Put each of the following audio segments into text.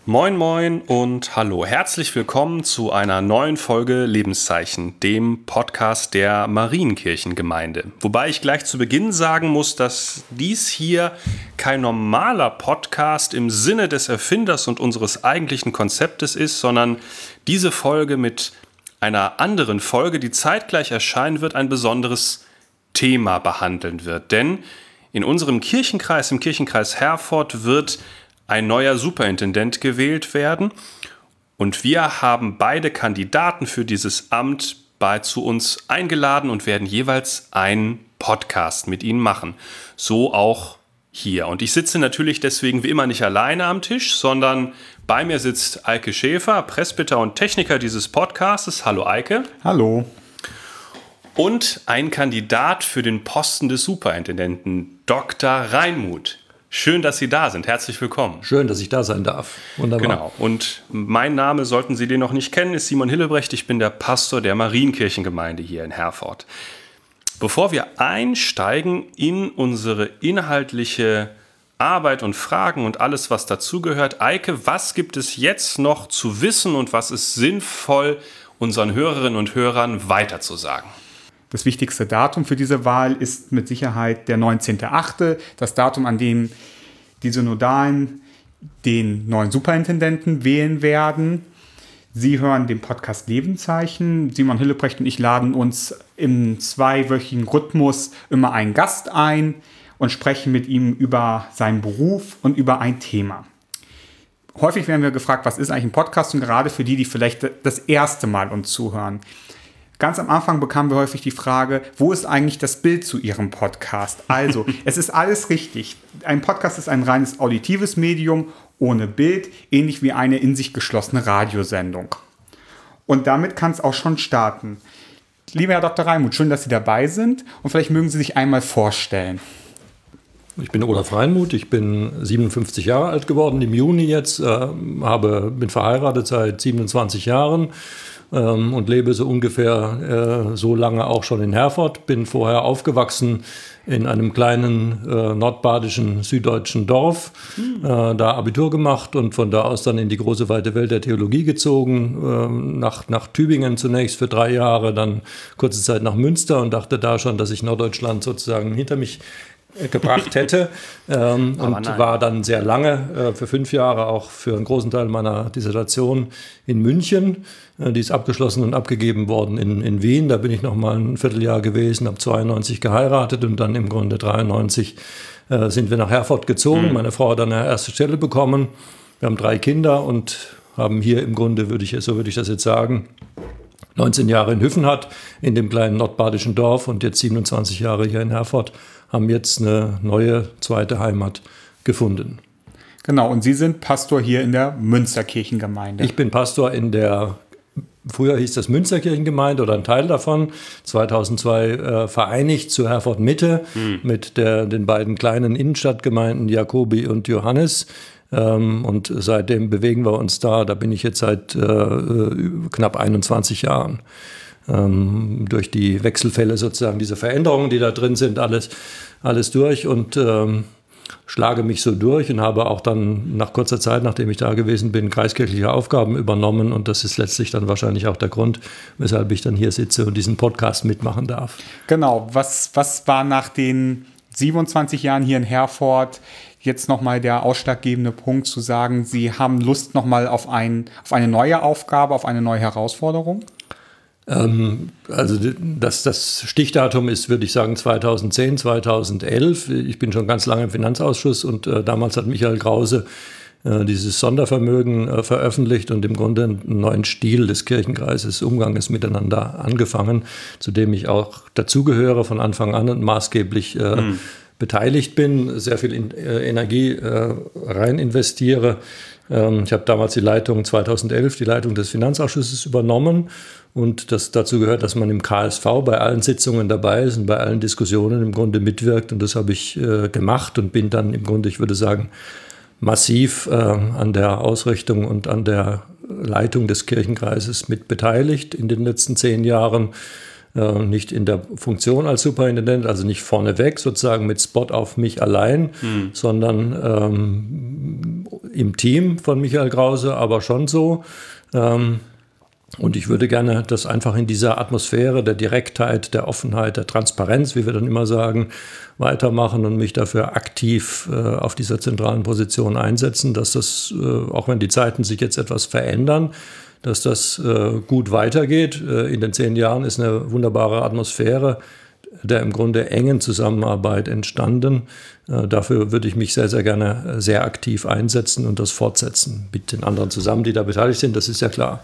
Moin moin und hallo, herzlich willkommen zu einer neuen Folge Lebenszeichen, dem Podcast der Marienkirchengemeinde. Wobei ich gleich zu Beginn sagen muss, dass dies hier kein normaler Podcast im Sinne des Erfinders und unseres eigentlichen Konzeptes ist, sondern diese Folge mit einer anderen Folge, die zeitgleich erscheinen wird, ein besonderes Thema behandeln wird. Denn in unserem Kirchenkreis, im Kirchenkreis Herford, wird ein neuer Superintendent gewählt werden und wir haben beide Kandidaten für dieses Amt zu uns eingeladen und werden jeweils einen Podcast mit ihnen machen. So auch hier. Und ich sitze natürlich deswegen wie immer nicht alleine am Tisch, sondern bei mir sitzt Eike Schäfer, Presbyter und Techniker dieses Podcastes. Hallo Eike. Hallo. Und ein Kandidat für den Posten des Superintendenten, Dr. Reinmuth. Schön, dass Sie da sind. Herzlich willkommen. Schön, dass ich da sein darf. Wunderbar. Genau. Und mein Name, sollten Sie den noch nicht kennen, ist Simon Hillebrecht. Ich bin der Pastor der Marienkirchengemeinde hier in Herford. Bevor wir einsteigen in unsere inhaltliche Arbeit und Fragen und alles, was dazugehört, Eike, was gibt es jetzt noch zu wissen und was ist sinnvoll, unseren Hörerinnen und Hörern weiterzusagen? Das wichtigste Datum für diese Wahl ist mit Sicherheit der 19.08., das Datum, an dem die Synodalen den neuen Superintendenten wählen werden. Sie hören den Podcast Lebenszeichen. Simon Hillebrecht und ich laden uns im 2-wöchigen Rhythmus immer einen Gast ein und sprechen mit ihm über seinen Beruf und über ein Thema. Häufig werden wir gefragt, was ist eigentlich ein Podcast? Und gerade für die vielleicht das erste Mal uns zuhören. Ganz am Anfang bekamen wir häufig die Frage, wo ist eigentlich das Bild zu Ihrem Podcast? Also, es ist alles richtig. Ein Podcast ist ein reines auditives Medium ohne Bild, ähnlich wie eine in sich geschlossene Radiosendung. Und damit kann es auch schon starten. Lieber Herr Dr. Reinmuth, schön, dass Sie dabei sind und vielleicht mögen Sie sich einmal vorstellen. Ich bin Olaf Reinmuth, ich bin 57 Jahre alt geworden im Juni jetzt, bin verheiratet seit 27 Jahren. Und lebe so ungefähr so lange auch schon in Herford. Bin vorher aufgewachsen in einem kleinen nordbadischen, süddeutschen Dorf, da Abitur gemacht und von da aus dann in die große weite Welt der Theologie gezogen, nach Tübingen zunächst für 3 Jahre, dann kurze Zeit nach Münster und dachte da schon, dass ich Norddeutschland sozusagen hinter mich gebracht hätte und war dann sehr lange, für 5 Jahre, auch für einen großen Teil meiner Dissertation in München. Die ist abgeschlossen und abgegeben worden in Wien. Da bin ich noch mal ein Vierteljahr gewesen, habe 92 geheiratet und dann im Grunde 93 sind wir nach Herford gezogen. Meine Frau hat dann eine erste Stelle bekommen. Wir haben 3 Kinder und haben hier im Grunde, so würde ich das jetzt sagen, 19 Jahre in Hüffenhardt, in dem kleinen nordbadischen Dorf und jetzt 27 Jahre hier in Herford, haben jetzt eine neue zweite Heimat gefunden. Genau, und Sie sind Pastor hier in der Münsterkirchengemeinde. Ich bin Pastor in der, früher hieß das Münsterkirchengemeinde oder ein Teil davon, 2002 vereinigt zu Herford Mitte mit den beiden kleinen Innenstadtgemeinden Jakobi und Johannes. Und seitdem bewegen wir uns da bin ich jetzt seit knapp 21 Jahren. Durch die Wechselfälle sozusagen, diese Veränderungen, die da drin sind, alles durch und schlage mich so durch und habe auch dann nach kurzer Zeit, nachdem ich da gewesen bin, kreiskirchliche Aufgaben übernommen und das ist letztlich dann wahrscheinlich auch der Grund, weshalb ich dann hier sitze und diesen Podcast mitmachen darf. Genau, was war nach den 27 Jahren hier in Herford jetzt nochmal der ausschlaggebende Punkt zu sagen, Sie haben Lust nochmal auf eine neue Aufgabe, auf eine neue Herausforderung? Also das Stichdatum ist, würde ich sagen, 2010, 2011. Ich bin schon ganz lange im Finanzausschuss und damals hat Michael Krause dieses Sondervermögen veröffentlicht und im Grunde einen neuen Stil des Kirchenkreises, Umganges miteinander angefangen, zu dem ich auch dazugehöre von Anfang an und maßgeblich beteiligt bin, sehr viel Energie rein investiere. Ich habe damals 2011 die Leitung des Finanzausschusses übernommen und das dazu gehört, dass man im KSV bei allen Sitzungen dabei ist und bei allen Diskussionen im Grunde mitwirkt und das habe ich gemacht und bin dann im Grunde, ich würde sagen, massiv an der Ausrichtung und an der Leitung des Kirchenkreises mit beteiligt in den letzten 10 Jahren. Nicht in der Funktion als Superintendent, also nicht vorneweg sozusagen mit Spot auf mich allein, sondern im Team von Michael Krause, aber schon so. Und ich würde gerne das einfach in dieser Atmosphäre der Direktheit, der Offenheit, der Transparenz, wie wir dann immer sagen, weitermachen und mich dafür aktiv auf dieser zentralen Position einsetzen, dass das, auch wenn die Zeiten sich jetzt etwas verändern, dass das gut weitergeht. In den 10 Jahren ist eine wunderbare Atmosphäre der im Grunde engen Zusammenarbeit entstanden. Dafür würde ich mich sehr, sehr gerne sehr aktiv einsetzen und das fortsetzen mit den anderen zusammen, die da beteiligt sind, das ist ja klar.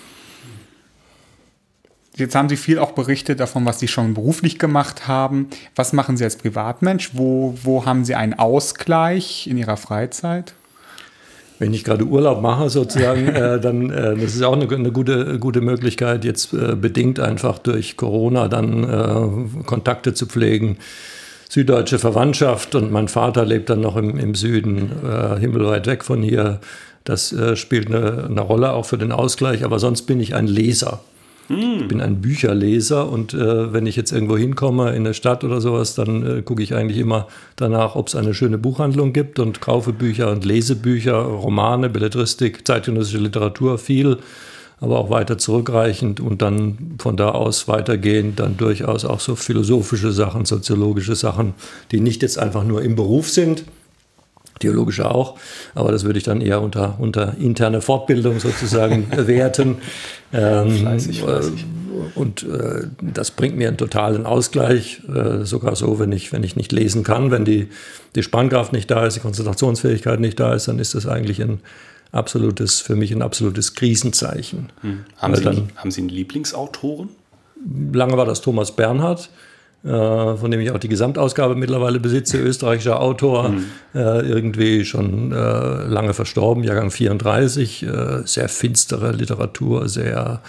Jetzt haben Sie viel auch berichtet davon, was Sie schon beruflich gemacht haben. Was machen Sie als Privatmensch? Wo haben Sie einen Ausgleich in Ihrer Freizeit? Wenn ich gerade Urlaub mache sozusagen, dann das ist auch eine gute Möglichkeit, jetzt bedingt einfach durch Corona dann Kontakte zu pflegen. Süddeutsche Verwandtschaft und mein Vater lebt dann noch im Süden, himmelweit weg von hier. Das spielt eine Rolle auch für den Ausgleich, aber sonst bin ich ein Leser. Ich bin ein Bücherleser und wenn ich jetzt irgendwo hinkomme in eine Stadt oder sowas, dann gucke ich eigentlich immer danach, ob es eine schöne Buchhandlung gibt und kaufe Bücher und lese Bücher, Romane, Belletristik, zeitgenössische Literatur, viel, aber auch weiter zurückreichend und dann von da aus weitergehend dann durchaus auch so philosophische Sachen, soziologische Sachen, die nicht jetzt einfach nur im Beruf sind, theologische auch, aber das würde ich dann eher unter interne Fortbildung sozusagen werten. Fleißig. Und das bringt mir einen totalen Ausgleich, sogar so, wenn ich nicht lesen kann, wenn die Spannkraft nicht da ist, die Konzentrationsfähigkeit nicht da ist, dann ist das eigentlich für mich ein absolutes Krisenzeichen. Haben Sie einen Lieblingsautoren? Lange war das Thomas Bernhard, von dem ich auch die Gesamtausgabe mittlerweile besitze, österreichischer Autor, irgendwie schon lange verstorben, Jahrgang 34, sehr finstere Literatur, sehr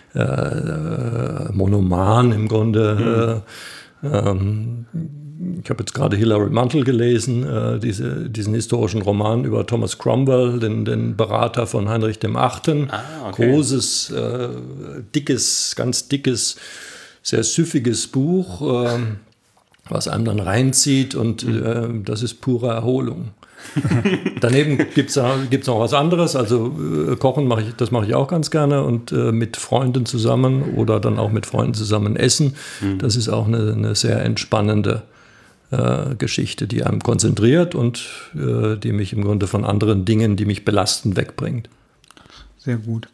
monoman im Grunde. Ich habe jetzt gerade Hilary Mantel gelesen, diesen historischen Roman über Thomas Cromwell, den Berater von Heinrich VIII. Okay. Großes, ganz dickes, sehr süffiges Buch, was einem dann reinzieht und das ist pure Erholung. Daneben gibt es noch was anderes, also Kochen mache ich auch ganz gerne und mit Freunden zusammen oder dann auch mit Freunden zusammen essen. Das ist auch eine sehr entspannende Geschichte, die einem konzentriert und die mich im Grunde von anderen Dingen, die mich belasten, wegbringt. Sehr gut.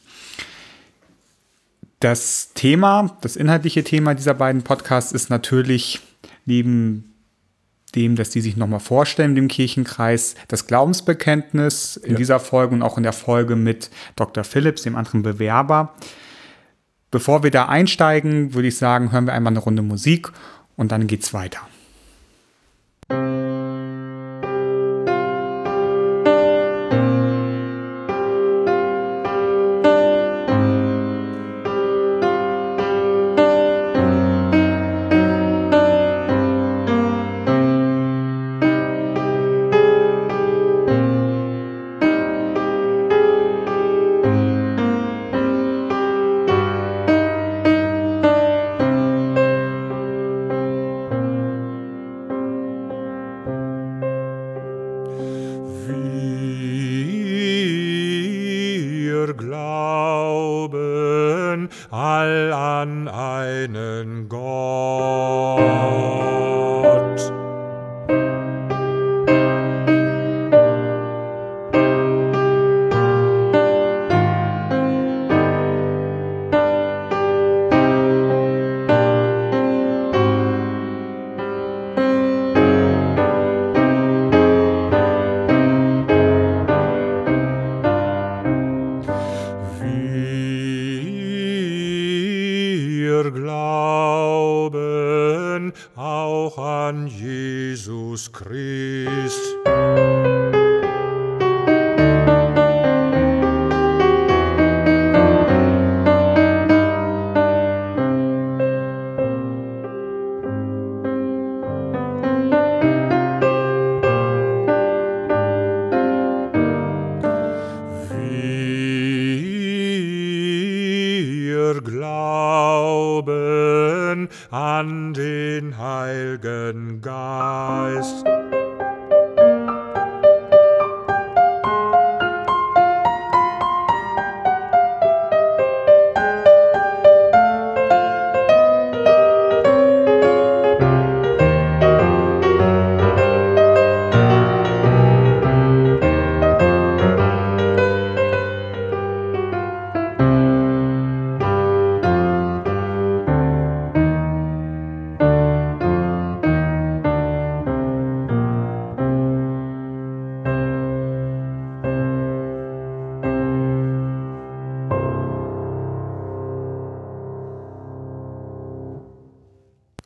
Das inhaltliche Thema dieser beiden Podcasts ist natürlich neben dem, dass die sich nochmal vorstellen, dem Kirchenkreis, das Glaubensbekenntnis in dieser Folge und auch in der Folge mit Dr. Phillips, dem anderen Bewerber. Bevor wir da einsteigen, würde ich sagen, hören wir einmal eine Runde Musik und dann geht's weiter. Glauben an den Heiligen Geist.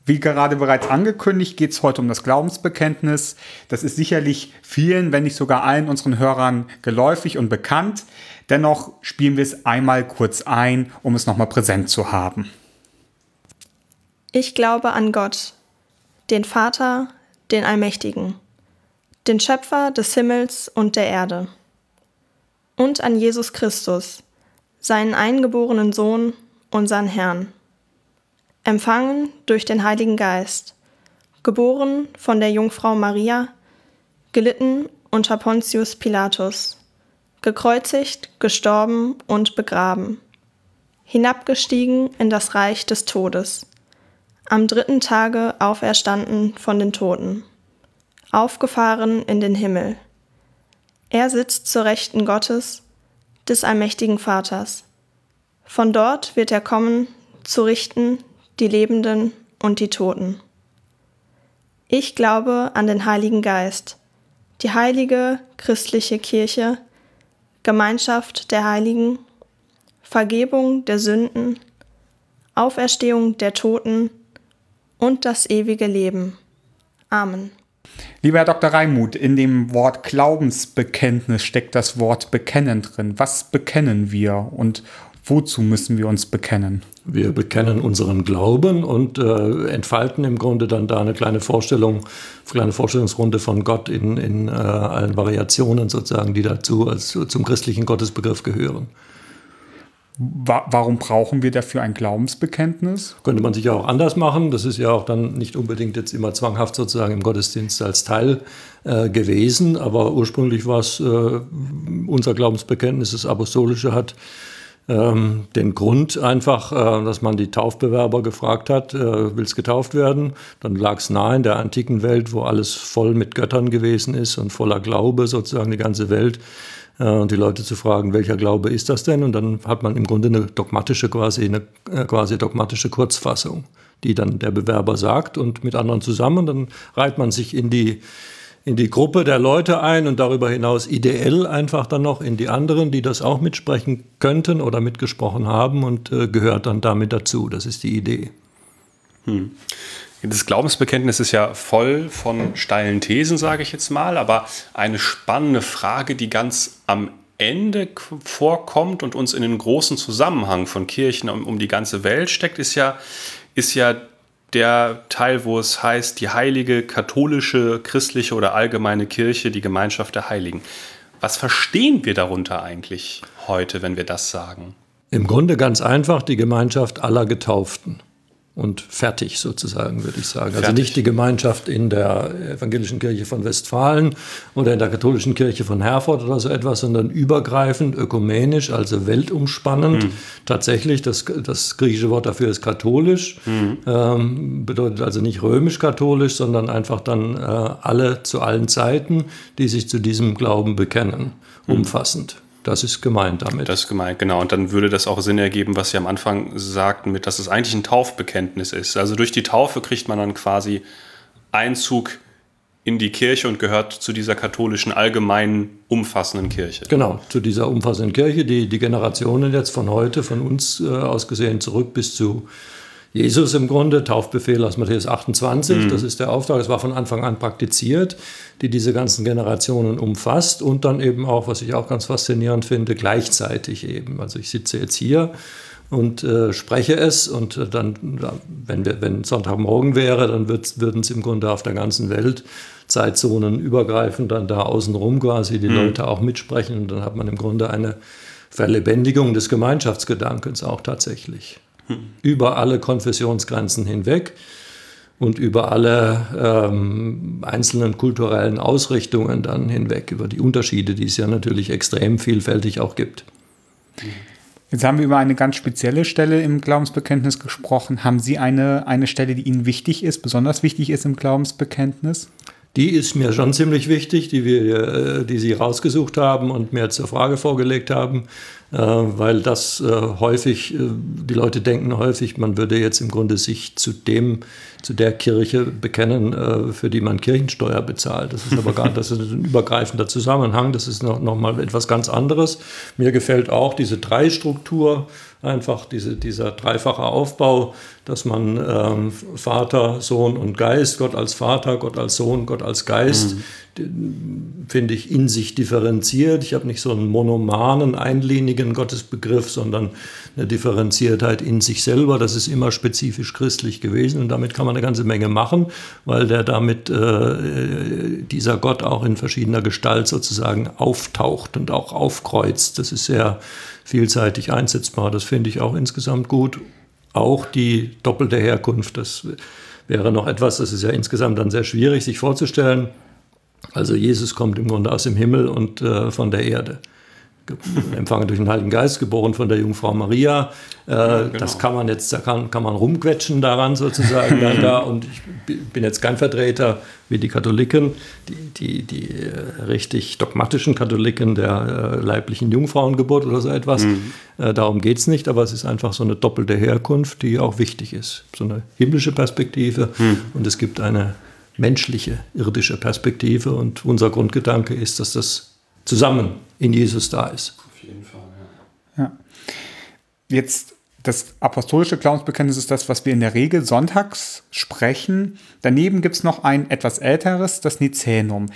Wie gerade bereits angekündigt, geht es heute um das Glaubensbekenntnis. Das ist sicherlich vielen, wenn nicht sogar allen unseren Hörern geläufig und bekannt. Dennoch spielen wir es einmal kurz ein, um es nochmal präsent zu haben. Ich glaube an Gott, den Vater, den Allmächtigen, den Schöpfer des Himmels und der Erde, und an Jesus Christus, seinen eingeborenen Sohn, unseren Herrn, empfangen durch den Heiligen Geist, geboren von der Jungfrau Maria, gelitten unter Pontius Pilatus, gekreuzigt, gestorben und begraben, hinabgestiegen in das Reich des Todes, am 3. Tage auferstanden von den Toten, aufgefahren in den Himmel. Er sitzt zur Rechten Gottes, des allmächtigen Vaters. Von dort wird er kommen, zu richten die Lebenden und die Toten. Ich glaube an den Heiligen Geist, die heilige christliche Kirche, Gemeinschaft der Heiligen, Vergebung der Sünden, Auferstehung der Toten und das ewige Leben. Amen. Lieber Herr Dr. Reimuth, in dem Wort Glaubensbekenntnis steckt das Wort bekennen drin. Was bekennen wir und wozu müssen wir uns bekennen? Wir bekennen unseren Glauben und entfalten im Grunde dann da eine kleine Vorstellungsrunde von Gott in allen Variationen sozusagen, die dazu zum christlichen Gottesbegriff gehören. Warum brauchen wir dafür ein Glaubensbekenntnis? Könnte man sich ja auch anders machen. Das ist ja auch dann nicht unbedingt jetzt immer zwanghaft sozusagen im Gottesdienst als Teil gewesen. Aber ursprünglich war es unser Glaubensbekenntnis, das Apostolische hat den Grund einfach, dass man die Taufbewerber gefragt hat, willst getauft werden? Dann lag es nahe in der antiken Welt, wo alles voll mit Göttern gewesen ist und voller Glaube sozusagen die ganze Welt. Und die Leute zu fragen, welcher Glaube ist das denn? Und dann hat man im Grunde eine dogmatische Kurzfassung, die dann der Bewerber sagt und mit anderen zusammen. Dann reiht man sich in die Gruppe der Leute ein und darüber hinaus ideell einfach dann noch in die anderen, die das auch mitsprechen könnten oder mitgesprochen haben und gehört dann damit dazu. Das ist die Idee. Das Glaubensbekenntnis ist ja voll von steilen Thesen, sage ich jetzt mal, aber eine spannende Frage, die ganz am Ende vorkommt und uns in den großen Zusammenhang von Kirchen um die ganze Welt steckt, ist ja der Teil, wo es heißt, die heilige, katholische, christliche oder allgemeine Kirche, die Gemeinschaft der Heiligen. Was verstehen wir darunter eigentlich heute, wenn wir das sagen? Im Grunde ganz einfach die Gemeinschaft aller Getauften. Und fertig sozusagen, würde ich sagen. Also nicht die Gemeinschaft in der evangelischen Kirche von Westfalen oder in der katholischen Kirche von Herford oder so etwas, sondern übergreifend, ökumenisch, also weltumspannend. Tatsächlich, das griechische Wort dafür ist katholisch, bedeutet also nicht römisch-katholisch, sondern einfach dann alle zu allen Zeiten, die sich zu diesem Glauben bekennen, umfassend. Das ist gemeint damit. Das ist gemeint, genau. Und dann würde das auch Sinn ergeben, was Sie am Anfang sagten, dass es eigentlich ein Taufbekenntnis ist. Also durch die Taufe kriegt man dann quasi Einzug in die Kirche und gehört zu dieser katholischen, allgemeinen, umfassenden Kirche. Genau, zu dieser umfassenden Kirche, die Generationen jetzt von heute, von uns aus gesehen, zurück bis zu Jesus im Grunde, Taufbefehl aus Matthäus 28, das ist der Auftrag, das war von Anfang an praktiziert, die diese ganzen Generationen umfasst und dann eben auch, was ich auch ganz faszinierend finde, gleichzeitig eben. Also ich sitze jetzt hier und spreche es und dann, wenn Sonntagmorgen wäre, dann würden es im Grunde auf der ganzen Welt Zeitzonen übergreifend dann da außenrum quasi die Leute auch mitsprechen und dann hat man im Grunde eine Verlebendigung des Gemeinschaftsgedankens auch tatsächlich. Über alle Konfessionsgrenzen hinweg und über alle einzelnen kulturellen Ausrichtungen dann hinweg, über die Unterschiede, die es ja natürlich extrem vielfältig auch gibt. Jetzt haben wir über eine ganz spezielle Stelle im Glaubensbekenntnis gesprochen. Haben Sie eine Stelle, die Ihnen wichtig ist, besonders wichtig ist im Glaubensbekenntnis? Die ist mir schon ziemlich wichtig, die Sie rausgesucht haben und mir zur Frage vorgelegt haben, weil das häufig, die Leute denken häufig, man würde jetzt im Grunde sich zu der Kirche bekennen, für die man Kirchensteuer bezahlt. Das ist aber das ist ein übergreifender Zusammenhang, das ist noch mal etwas ganz anderes. Mir gefällt auch diese Dreistruktur Einfach dieser dreifache Aufbau, dass man Vater, Sohn und Geist, Gott als Vater, Gott als Sohn, Gott als Geist, finde ich in sich differenziert. Ich habe nicht so einen monomanen, einlinigen Gottesbegriff, sondern eine Differenziertheit in sich selber. Das ist immer spezifisch christlich gewesen und damit kann man eine ganze Menge machen, weil der damit dieser Gott auch in verschiedener Gestalt sozusagen auftaucht und auch aufkreuzt. Das ist sehr vielseitig einsetzbar. Das finde ich auch insgesamt gut. Auch die doppelte Herkunft, das wäre noch etwas, das ist ja insgesamt dann sehr schwierig sich vorzustellen. Also Jesus kommt im Grunde aus dem Himmel und von der Erde. Empfangen durch den Heiligen Geist, geboren von der Jungfrau Maria. Genau. Das kann man jetzt, da kann man rumquetschen daran sozusagen. Und ich bin jetzt kein Vertreter wie die Katholiken, die richtig dogmatischen Katholiken der leiblichen Jungfrauengeburt oder so etwas. Darum geht es nicht, aber es ist einfach so eine doppelte Herkunft, die auch wichtig ist. So eine himmlische Perspektive und es gibt eine menschliche, irdische Perspektive und unser Grundgedanke ist, dass das zusammen in Jesus da ist. Auf jeden Fall, ja. Jetzt das apostolische Glaubensbekenntnis ist das, was wir in der Regel sonntags sprechen. Daneben gibt es noch ein etwas älteres, das Nicänum.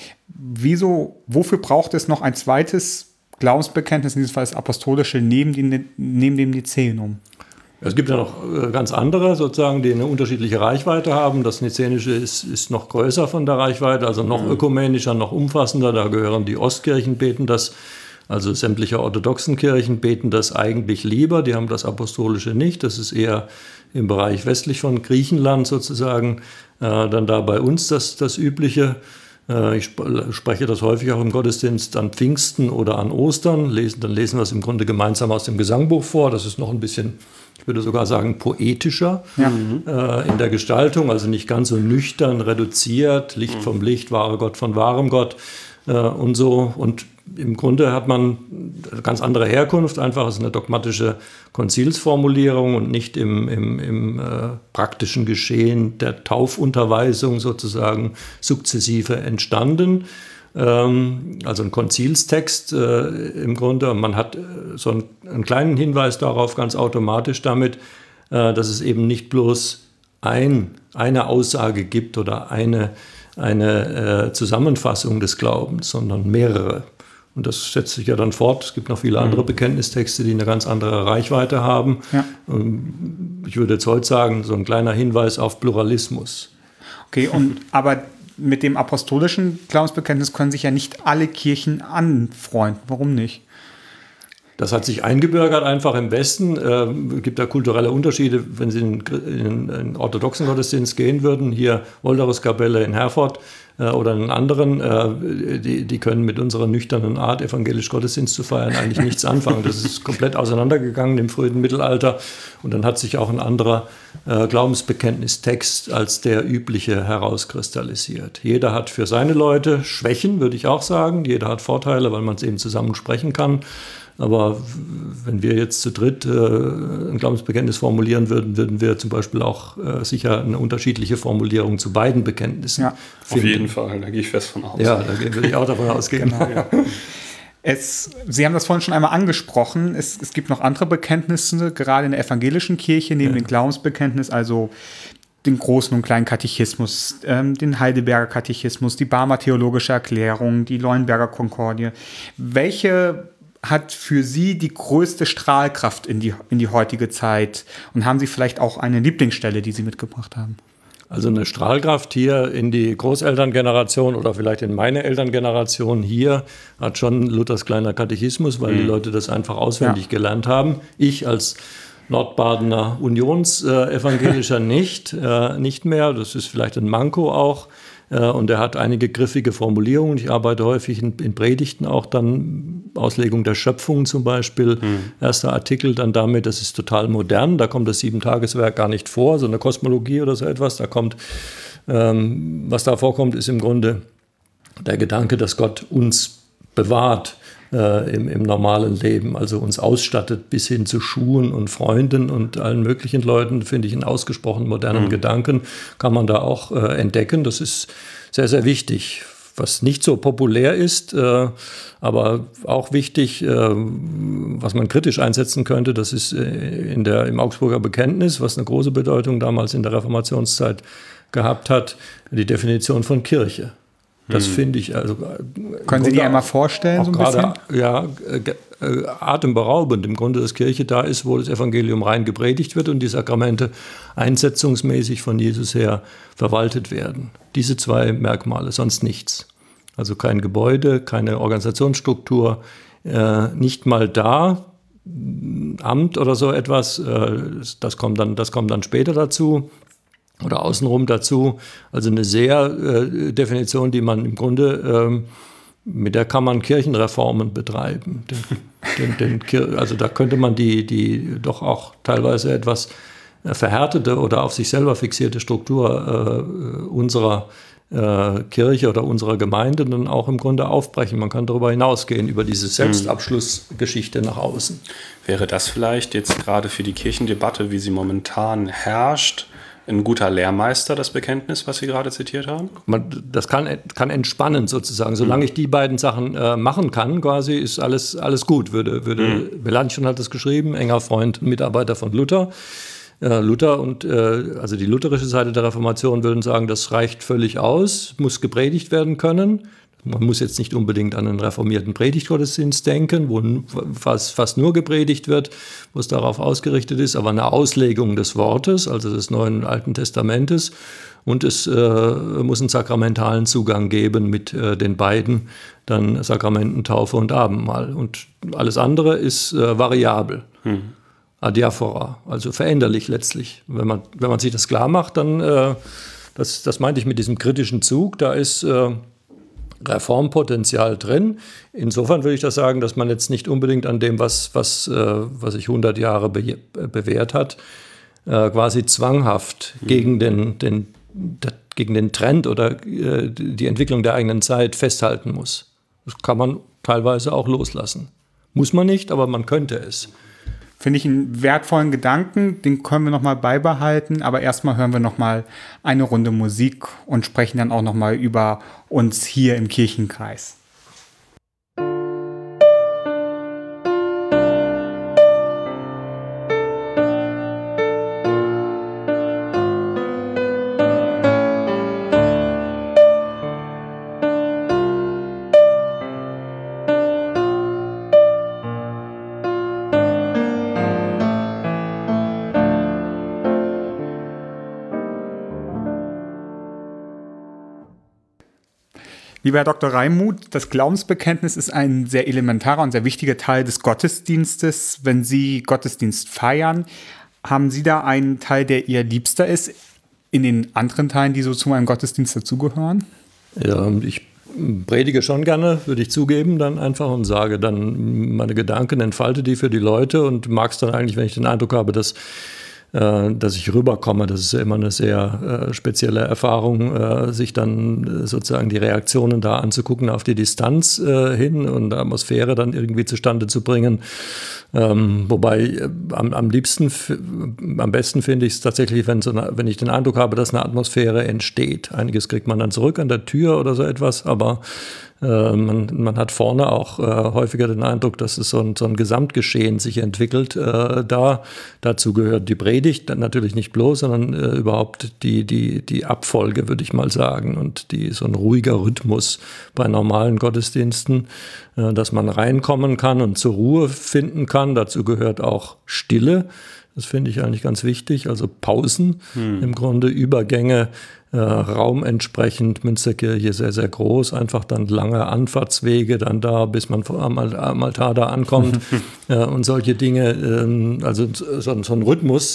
Wofür braucht es noch ein zweites Glaubensbekenntnis, in diesem Fall das apostolische, neben dem Nicänum? Es gibt ja noch ganz andere sozusagen, die eine unterschiedliche Reichweite haben. Das Nizänische ist noch größer von der Reichweite, also noch ökumenischer, noch umfassender. Da gehören die Ostkirchen, beten das, also sämtliche orthodoxen Kirchen beten das eigentlich lieber. Die haben das Apostolische nicht. Das ist eher im Bereich westlich von Griechenland sozusagen. Dann da bei uns das Übliche. Ich spreche das häufig auch im Gottesdienst an Pfingsten oder an Ostern. Dann lesen wir es im Grunde gemeinsam aus dem Gesangbuch vor. Das ist noch ein bisschen, ich würde sogar sagen, poetischer in der Gestaltung. Also nicht ganz so nüchtern, reduziert, Licht vom Licht, wahre Gott von wahrem Gott und so. Und im Grunde hat man eine ganz andere Herkunft. Einfach ist eine dogmatische Konzilsformulierung und nicht im praktischen Geschehen der Taufunterweisung sozusagen sukzessive entstanden. Also ein Konzilstext im Grunde. Man hat so einen kleinen Hinweis darauf ganz automatisch damit, dass es eben nicht bloß eine Aussage gibt oder eine Zusammenfassung des Glaubens, sondern mehrere. Und das setzt sich ja dann fort. Es gibt noch viele andere Bekenntnistexte, die eine ganz andere Reichweite haben. Ja. Ich würde jetzt heute sagen, so ein kleiner Hinweis auf Pluralismus. Okay, aber mit dem apostolischen Glaubensbekenntnis können sich ja nicht alle Kirchen anfreunden. Warum nicht? Das hat sich eingebürgert einfach im Westen. Es gibt da kulturelle Unterschiede. Wenn Sie in einen orthodoxen Gottesdienst gehen würden, hier Wolderskapelle in Herford oder in einen anderen, die können mit unserer nüchternen Art, evangelisch Gottesdienst zu feiern, eigentlich nichts anfangen. Das ist komplett auseinandergegangen im frühen Mittelalter. Und dann hat sich auch ein anderer Glaubensbekenntnistext als der übliche herauskristallisiert. Jeder hat für seine Leute Schwächen, würde ich auch sagen. Jeder hat Vorteile, weil man es eben zusammen sprechen kann. Aber wenn wir jetzt zu dritt ein Glaubensbekenntnis formulieren würden, würden wir zum Beispiel auch sicher eine unterschiedliche Formulierung zu beiden Bekenntnissen finden. Auf jeden Fall, da gehe ich fest von aus. Ja, da würde ich auch davon ausgehen. Genau. Ja. Sie haben das vorhin schon einmal angesprochen. Es gibt noch andere Bekenntnisse, gerade in der evangelischen Kirche, neben dem Glaubensbekenntnis, also den großen und kleinen Katechismus, den Heidelberger Katechismus, die Barmer Theologische Erklärung, die Leuenberger Konkordie. Welche hat für Sie die größte Strahlkraft in die heutige Zeit? Und haben Sie vielleicht auch eine Lieblingsstelle, die Sie mitgebracht haben? Also eine Strahlkraft hier in die Großelterngeneration oder vielleicht in meine Elterngeneration hier hat schon Luthers kleiner Katechismus, weil die Leute das einfach auswendig gelernt haben. Ich als Nordbadener Unionsevangelischer nicht mehr. Das ist vielleicht ein Manko auch. Und er hat einige griffige Formulierungen. Ich arbeite häufig in Predigten auch dann, Auslegung der Schöpfung zum Beispiel. Erster Artikel dann damit, das ist total modern. Da kommt das 7-Tageswerk gar nicht vor, so eine Kosmologie oder so etwas. Da kommt, was da vorkommt, ist im Grunde der Gedanke, dass Gott uns bewahrt im normalen Leben, also uns ausstattet bis hin zu Schuhen und Freunden und allen möglichen Leuten, finde ich einen ausgesprochen modernen Gedanken, kann man da auch entdecken. Das ist sehr, sehr wichtig. was nicht so populär ist, aber auch wichtig, was man kritisch einsetzen könnte, das ist im Augsburger Bekenntnis, was eine große Bedeutung damals in der Reformationszeit gehabt hat, die Definition von Kirche. Das finde ich also. Können Sie die einmal vorstellen, so ein bisschen? Ja, atemberaubend im Grunde, dass Kirche da ist, wo das Evangelium rein gepredigt wird und die Sakramente einsetzungsmäßig von Jesus her verwaltet werden. Diese 2 Merkmale, sonst nichts. Also kein Gebäude, keine Organisationsstruktur, nicht mal da, Amt oder so etwas, das kommt dann später dazu. Oder außenrum dazu. Also eine sehr Definition, die man im Grunde, mit der kann man Kirchenreformen betreiben. Also da könnte man die doch auch teilweise etwas verhärtete oder auf sich selber fixierte Struktur unserer Kirche oder unserer Gemeinde dann auch im Grunde aufbrechen. Man kann darüber hinausgehen, über diese Selbstabschlussgeschichte nach außen. Wäre das vielleicht jetzt gerade für die Kirchendebatte, wie sie momentan herrscht, ein guter Lehrmeister, das Bekenntnis, was Sie gerade zitiert haben? Das kann entspannen sozusagen. Solange ich die beiden Sachen machen kann, quasi, ist alles gut. Melanchthon hat das geschrieben, enger Freund, Mitarbeiter von Luther. Also die lutherische Seite der Reformation würden sagen, das reicht völlig aus, muss gepredigt werden können. Man muss jetzt nicht unbedingt an einen reformierten Predigtgottesdienst denken, wo fast nur gepredigt wird, wo es darauf ausgerichtet ist, aber eine Auslegung des Wortes, also des Neuen und Alten Testamentes. Und es muss einen sakramentalen Zugang geben mit den beiden dann Sakramenten Taufe und Abendmahl. Und alles andere ist variabel. Adiaphora, also veränderlich letztlich. Wenn man sich das klar macht, dann, das meinte ich mit diesem kritischen Zug, da ist Reformpotenzial drin. Insofern würde ich das sagen, dass man jetzt nicht unbedingt an dem, was sich 100 Jahre bewährt hat, quasi zwanghaft gegen den Trend oder die Entwicklung der eigenen Zeit festhalten muss. Das kann man teilweise auch loslassen. Muss man nicht, aber man könnte es. Finde ich einen wertvollen Gedanken, den können wir nochmal beibehalten, aber erstmal hören wir nochmal eine Runde Musik und sprechen dann auch nochmal über uns hier im Kirchenkreis. Lieber Herr Dr. Reimuth, das Glaubensbekenntnis ist ein sehr elementarer und sehr wichtiger Teil des Gottesdienstes. Wenn Sie Gottesdienst feiern, haben Sie da einen Teil, der Ihr liebster ist, in den anderen Teilen, die so zu einem Gottesdienst dazugehören? Ja, ich predige schon gerne, würde ich zugeben, dann einfach und sage dann meine Gedanken, entfalte die für die Leute und mag es dann eigentlich, wenn ich den Eindruck habe, dass ich rüberkomme. Das ist ja immer eine sehr spezielle Erfahrung, sich dann sozusagen die Reaktionen da anzugucken, auf die Distanz hin und Atmosphäre dann irgendwie zustande zu bringen. Wobei am besten finde ich es tatsächlich, wenn ich den Eindruck habe, dass eine Atmosphäre entsteht. Einiges kriegt man dann zurück an der Tür oder so etwas, aber man hat vorne auch häufiger den Eindruck, dass es so ein Gesamtgeschehen sich entwickelt. Dazu gehört die Predigt, dann natürlich nicht bloß, sondern überhaupt die Abfolge, würde ich mal sagen. Und so ein ruhiger Rhythmus bei normalen Gottesdiensten, dass man reinkommen kann und zur Ruhe finden kann. Dazu gehört auch Stille. Das finde ich eigentlich ganz wichtig. Also Pausen, im Grunde Übergänge, Raum entsprechend, Münsterkirche sehr, sehr groß, einfach dann lange Anfahrtswege dann da, bis man am Altar da ankommt und solche Dinge, also so ein Rhythmus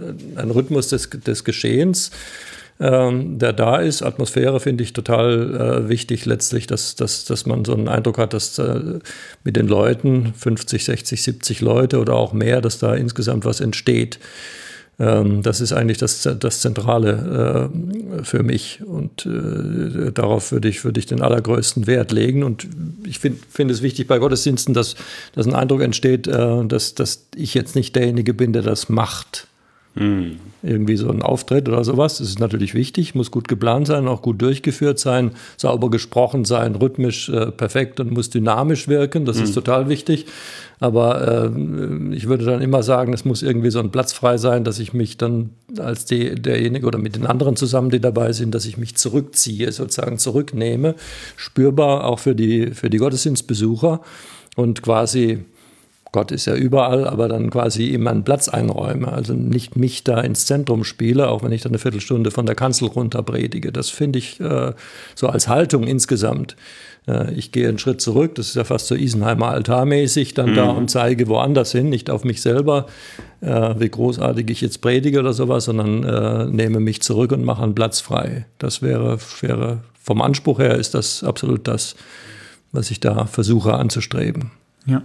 des Geschehens, der da ist. Atmosphäre finde ich total wichtig letztlich, dass man so einen Eindruck hat, dass mit den Leuten, 50, 60, 70 Leute oder auch mehr, dass da insgesamt was entsteht. Das ist eigentlich das Zentrale für mich und darauf würde ich den allergrößten Wert legen. Und ich finde es wichtig bei Gottesdiensten, dass ein Eindruck entsteht, dass ich jetzt nicht derjenige bin, der das macht. Irgendwie so ein Auftritt oder sowas. Das ist natürlich wichtig, muss gut geplant sein, auch gut durchgeführt sein, sauber gesprochen sein, rhythmisch perfekt und muss dynamisch wirken. Das ist total wichtig. Aber ich würde dann immer sagen, es muss irgendwie so ein Platz frei sein, dass ich mich dann als derjenige oder mit den anderen zusammen, die dabei sind, dass ich mich zurückziehe, sozusagen zurücknehme. Spürbar auch für die Gottesdienstbesucher und quasi, Gott ist ja überall, aber dann quasi ihm einen Platz einräume. Also nicht mich da ins Zentrum spiele, auch wenn ich dann eine Viertelstunde von der Kanzel runter predige. Das finde ich so als Haltung insgesamt. Ich gehe einen Schritt zurück, das ist ja fast so Isenheimer Altarmäßig, dann da und zeige woanders hin, nicht auf mich selber, wie großartig ich jetzt predige oder sowas, sondern nehme mich zurück und mache einen Platz frei. Das wäre vom Anspruch her ist das absolut das, was ich da versuche anzustreben. Ja.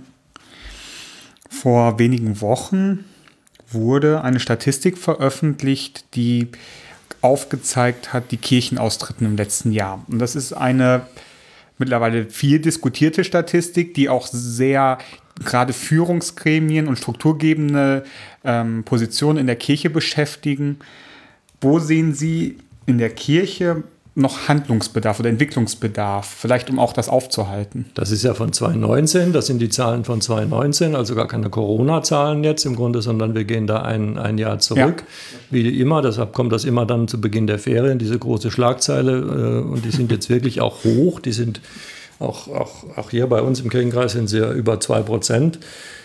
Vor wenigen Wochen wurde eine Statistik veröffentlicht, die aufgezeigt hat, die Kirchenaustritten im letzten Jahr. Und das ist eine mittlerweile viel diskutierte Statistik, die auch sehr gerade Führungsgremien und strukturgebende Positionen in der Kirche beschäftigen. Wo sehen Sie in der Kirche noch Handlungsbedarf oder Entwicklungsbedarf, vielleicht um auch das aufzuhalten? Das ist ja von 2019, das sind die Zahlen von 2019, also gar keine Corona-Zahlen jetzt im Grunde, sondern wir gehen da ein Jahr zurück, wie immer, deshalb kommt das immer dann zu Beginn der Ferien, diese große Schlagzeile und die sind jetzt wirklich auch hoch, die sind auch hier bei uns im Kirchenkreis sind sie ja über 2%.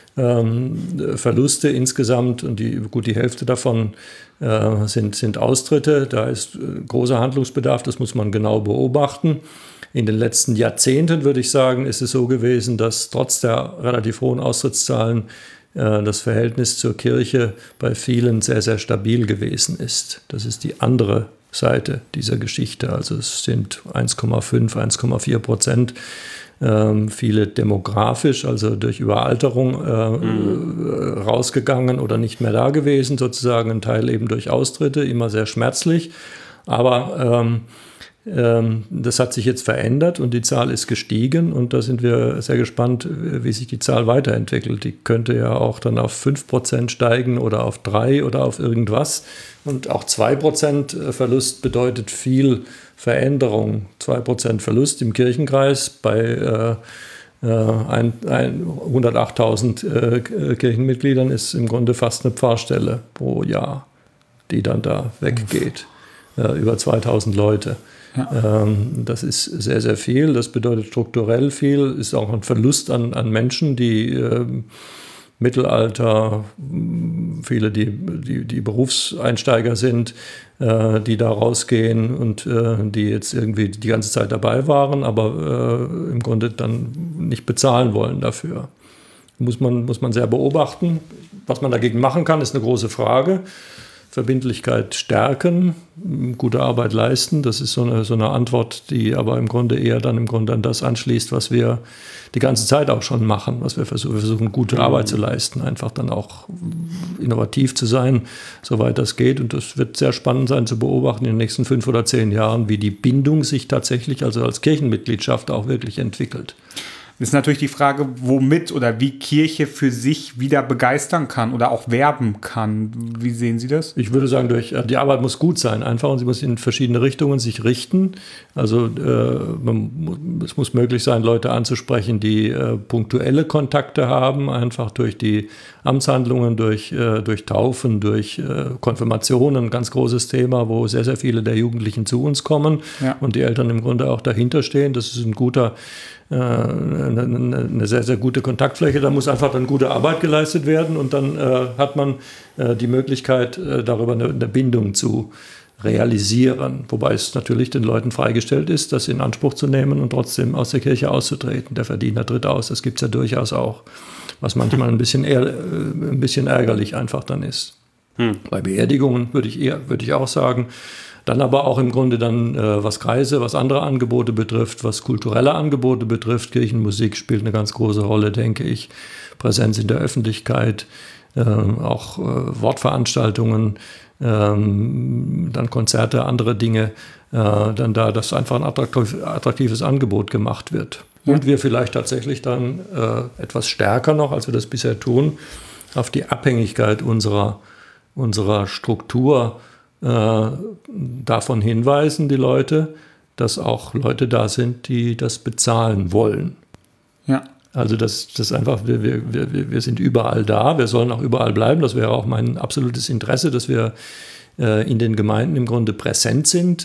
Verluste insgesamt und die Hälfte davon sind Austritte. Da ist großer Handlungsbedarf, das muss man genau beobachten. In den letzten Jahrzehnten, würde ich sagen, ist es so gewesen, dass trotz der relativ hohen Austrittszahlen das Verhältnis zur Kirche bei vielen sehr, sehr stabil gewesen ist. Das ist die andere Seite dieser Geschichte. Also es sind 1,5, 1,4%. Viele demografisch, also durch Überalterung rausgegangen oder nicht mehr da gewesen, sozusagen ein Teil eben durch Austritte, immer sehr schmerzlich. Aber das hat sich jetzt verändert und die Zahl ist gestiegen und da sind wir sehr gespannt, wie sich die Zahl weiterentwickelt. Die könnte ja auch dann auf 5% steigen oder auf 3% oder auf irgendwas. Und auch 2% Verlust bedeutet viel Veränderung. 2% Verlust im Kirchenkreis bei 108.000 Kirchenmitgliedern ist im Grunde fast eine Pfarrstelle pro Jahr, die dann da weggeht. Über 2.000 Leute. Ja. Das ist sehr, sehr viel. Das bedeutet strukturell viel. Ist auch ein Verlust an Menschen, die Mittelalter, viele, die Berufseinsteiger sind, die da rausgehen und die jetzt irgendwie die ganze Zeit dabei waren, aber im Grunde dann nicht bezahlen wollen dafür. Muss man sehr beobachten. Was man dagegen machen kann, ist eine große Frage. Verbindlichkeit stärken, gute Arbeit leisten. Das ist so eine Antwort, die aber im Grunde eher dann an das anschließt, was wir die ganze Zeit auch schon machen, was wir versuchen gute Arbeit zu leisten, einfach dann auch innovativ zu sein, soweit das geht. Und das wird sehr spannend sein zu beobachten in den nächsten 5 oder 10 Jahren, wie die Bindung sich tatsächlich, also als Kirchenmitgliedschaft auch wirklich entwickelt. Das ist natürlich die Frage, womit oder wie Kirche für sich wieder begeistern kann oder auch werben kann. Wie sehen Sie das? Ich würde sagen, die Arbeit muss gut sein einfach und sie muss in verschiedene Richtungen sich richten. Also es muss möglich sein, Leute anzusprechen, die punktuelle Kontakte haben, einfach durch die Amtshandlungen, durch Taufen, durch Konfirmationen, ein ganz großes Thema, wo sehr, sehr viele der Jugendlichen zu uns kommen und die Eltern im Grunde auch dahinter stehen. Das ist eine sehr, sehr gute Kontaktfläche. Da muss einfach dann gute Arbeit geleistet werden und dann hat man die Möglichkeit, darüber eine Bindung zu realisieren. Wobei es natürlich den Leuten freigestellt ist, das in Anspruch zu nehmen und trotzdem aus der Kirche auszutreten. Der Verdiener tritt aus, das gibt es ja durchaus auch. Was manchmal ein bisschen ärgerlich einfach dann ist. Bei Beerdigungen würde ich auch sagen, dann aber auch im Grunde dann, was Kreise, was andere Angebote betrifft, was kulturelle Angebote betrifft. Kirchenmusik spielt eine ganz große Rolle, denke ich. Präsenz in der Öffentlichkeit, auch Wortveranstaltungen, dann Konzerte, andere Dinge. Dann da, dass einfach ein attraktives Angebot gemacht wird. Und wir vielleicht tatsächlich dann etwas stärker noch, als wir das bisher tun, auf die Abhängigkeit unserer unserer Struktur davon hinweisen, die Leute, dass auch Leute da sind, die das bezahlen wollen. Ja. Also das einfach, wir sind überall da, wir sollen auch überall bleiben. Das wäre auch mein absolutes Interesse, dass wir in den Gemeinden im Grunde präsent sind.